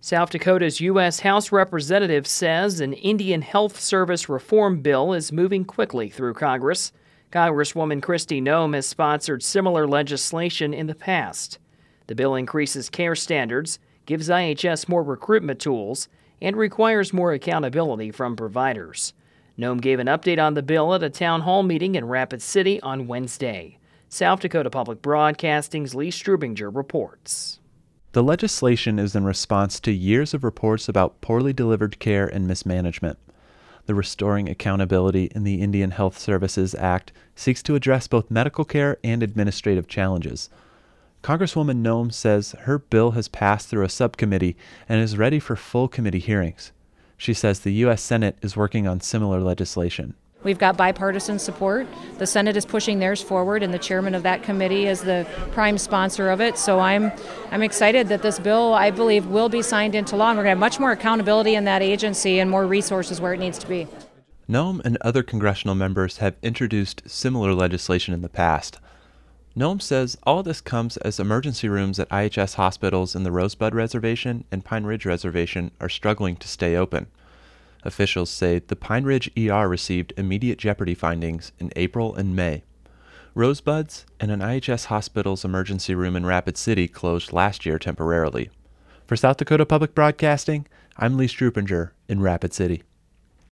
South Dakota's U.S. House Representative says an Indian Health Service reform bill is moving quickly through Congress. Congresswoman Kristi Noem has sponsored similar legislation in the past. The bill increases care standards, gives IHS more recruitment tools, and requires more accountability from providers. Noem gave an update on the bill at a town hall meeting in Rapid City on Wednesday. South Dakota Public Broadcasting's Lee Strubinger reports. The legislation is in response to years of reports about poorly delivered care and mismanagement. The Restoring Accountability in the Indian Health Services Act seeks to address both medical care and administrative challenges. Congresswoman Noem says her bill has passed through a subcommittee and is ready for full committee hearings. She says the U.S. Senate is working on similar legislation. We've got bipartisan support. The Senate is pushing theirs forward, and the chairman of that committee is the prime sponsor of it. So I'm excited that this bill, I believe, will be signed into law, and we're going to have much more accountability in that agency and more resources where it needs to be. Noem and other congressional members have introduced similar legislation in the past. Noem says all this comes as emergency rooms at IHS hospitals in the Rosebud Reservation and Pine Ridge Reservation are struggling to stay open. Officials say the Pine Ridge ER received immediate jeopardy findings in April and May. Rosebud's and an IHS hospital's emergency room in Rapid City closed last year temporarily. For South Dakota Public Broadcasting, I'm Lee Strubinger in Rapid City.